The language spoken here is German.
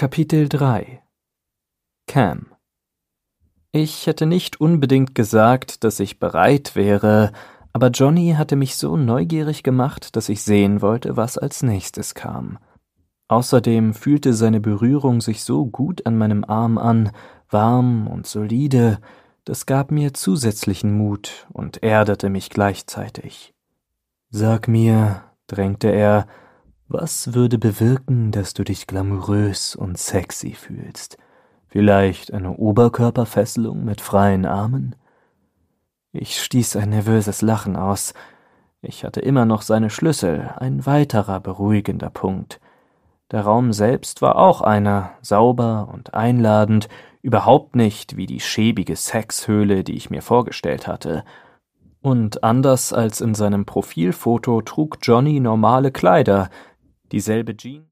Kapitel 3 Cam. Ich hätte nicht unbedingt gesagt, dass ich bereit wäre, aber Johnny hatte mich so neugierig gemacht, dass ich sehen wollte, was als nächstes kam. Außerdem fühlte seine Berührung sich so gut an meinem Arm an, warm und solide, das gab mir zusätzlichen Mut und erdete mich gleichzeitig. »Sag mir«, drängte er, »was würde bewirken, dass du dich glamourös und sexy fühlst? Vielleicht eine Oberkörperfesselung mit freien Armen?« Ich stieß ein nervöses Lachen aus. Ich hatte immer noch seine Schlüssel, ein weiterer beruhigender Punkt. Der Raum selbst war auch einer, sauber und einladend, überhaupt nicht wie die schäbige Sexhöhle, die ich mir vorgestellt hatte. Und anders als in seinem Profilfoto trug Johnny normale Kleider, dieselbe Jeans.